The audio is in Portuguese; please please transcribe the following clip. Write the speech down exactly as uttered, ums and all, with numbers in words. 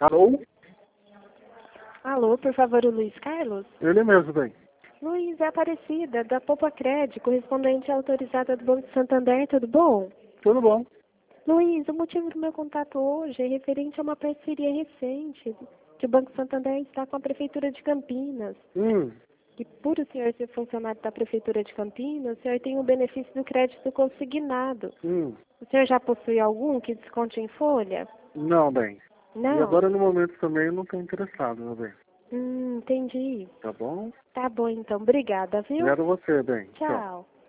Alô? Alô, por favor, o Luiz Carlos? Ele mesmo, bem. Luiz, é Aparecida, da Poupa Cred, correspondente autorizada do Banco de Santander, tudo bom? Tudo bom. Luiz, o motivo do meu contato hoje é referente a uma parceria recente que o Banco Santander está com a Prefeitura de Campinas. Hum, E por o senhor ser funcionário da Prefeitura de Campinas, o senhor tem o benefício do crédito consignado. hum. O senhor já possui algum que desconte em folha? Não, bem. Não? E agora no momento também eu não estou interessado, meu bem. Hum, entendi. Tá bom? Tá bom então, obrigada, viu? Obrigado a você, bem. Tchau. Tchau.